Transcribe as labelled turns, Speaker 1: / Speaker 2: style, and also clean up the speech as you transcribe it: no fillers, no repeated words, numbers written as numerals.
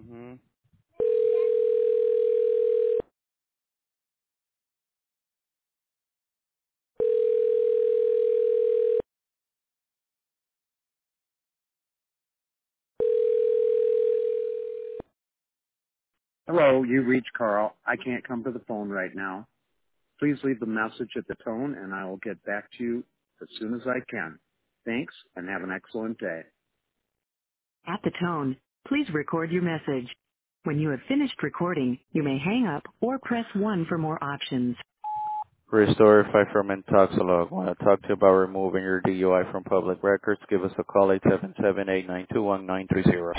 Speaker 1: Mm-hmm.
Speaker 2: Hello, you reached Carl. I can't come to the phone right now. Please leave the message at the tone and I will get back to you as soon as I can. Thanks and have an excellent day.
Speaker 3: At the tone, please record your message. When you have finished recording, you may hang up or press 1 for more options.
Speaker 1: Restore Pfeifferman Toxolog. Want to talk to you about removing your DUI from public records? Give us a call 877-892-1930.